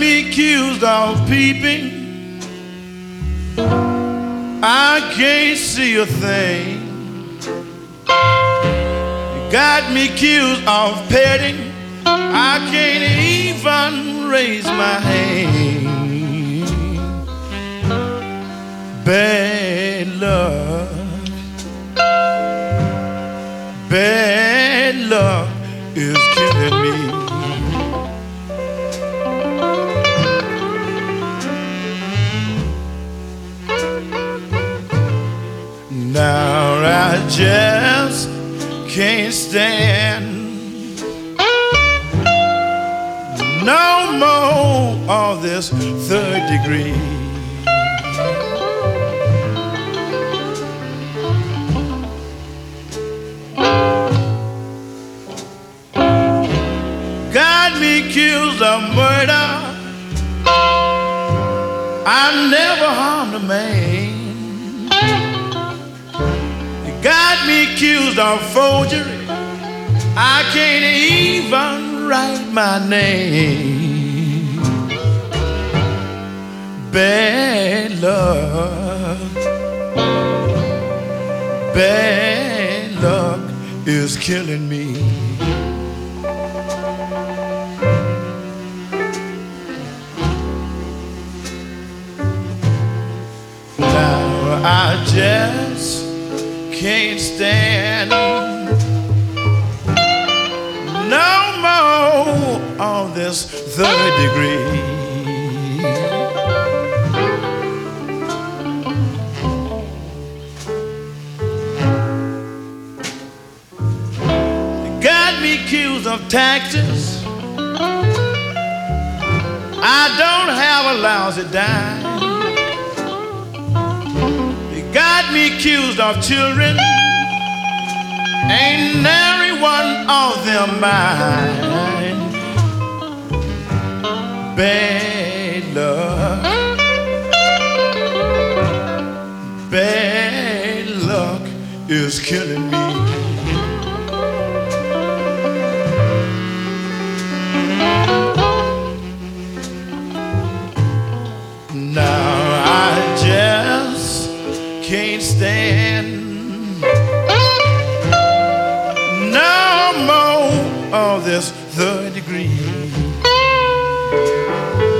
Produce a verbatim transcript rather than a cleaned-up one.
me accused of peeping. I can't see a thing. You got me accused of petting. I can't even raise my hand. Bad luck, bad luck is killing me. Now I just can't stand no more of this third degree. Got me accused of murder. I never harmed a man. Got me accused of forgery. I can't even write my name. Bad luck, bad luck is killing me. Now I just can't stand no more of this third degree. They got me accused of taxes. I don't have a lousy dime. Got me accused of children. Ain't nary one of them mine. Bad luck, bad luck is killing me. Now I just can't stand no more of this third degree.